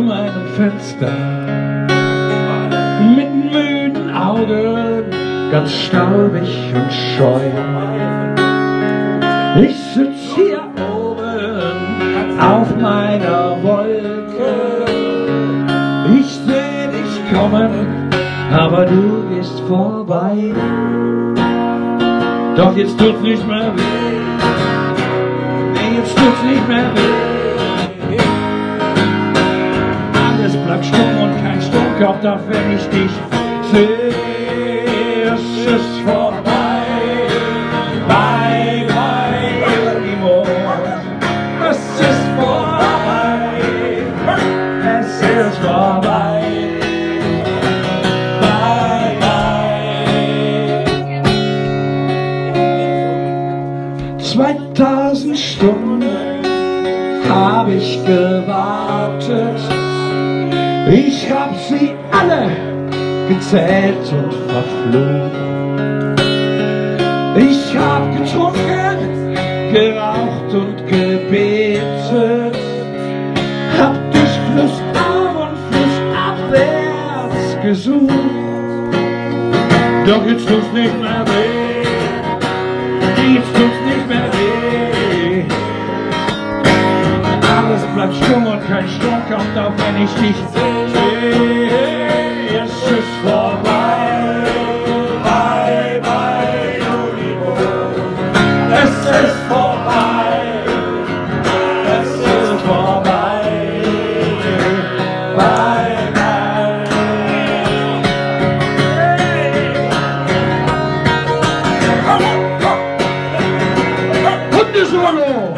meinem Fenster mit müden Augen, ganz staubig und scheu. Ich sitz hier oben auf meiner Wolke. Ich seh dich kommen, aber du gehst vorbei. Doch jetzt tut's nicht mehr weh. Nee, jetzt tut's nicht mehr weh. Alles bleibt stumm und kein Sturmkopf, doch wenn ich dich sehe, es ist vorbei. Bye, bye, anymore. Es ist vorbei. Es ist vorbei. Bye, bye. 2000 Stunden hab ich gewartet. Ich hab sie alle gezählt und verflogen. Ich hab getrunken, geraucht und gebetet, hab dich flussauf und flussabwärts gesucht. Doch jetzt tut's nicht mehr weh, jetzt tut's nicht mehr weh. Alles bleibt stumm und kein Sturm kommt auf, wenn ich dich sehe. Es ist vorbei. Bye, bye, Universe. Es ist vorbei. Es ist vorbei. Bye, bye. Hundesolo!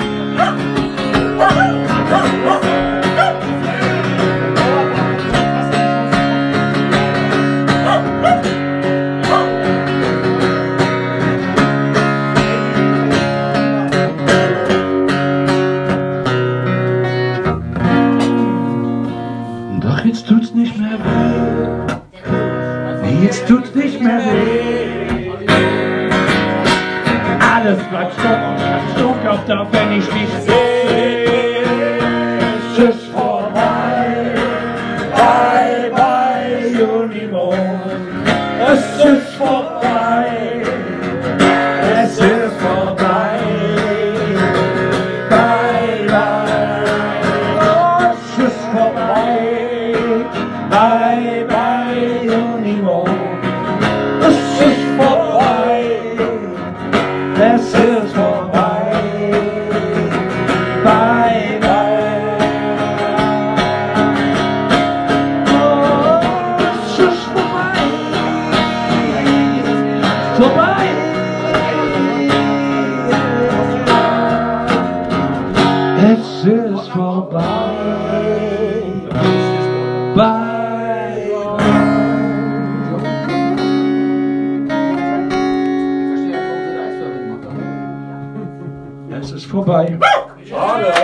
Doch jetzt tut's nicht mehr weh. Nee, jetzt tut's nicht mehr weh. Alles bleibt stumm und kein Sturmkopf, doch wenn ich dich sehe. Es ist vorbei. Bye, bye, Universe. Es ist vorbei. Es ist vorbei. Bye, bye. Es ist vorbei. Bye, bye, Universe. Es ist vorbei. Es ist vorbei. Bye, bye. Oh, es ist vorbei. Vorbei. Es ist vorbei. Bye. Es ist vorbei. Schade.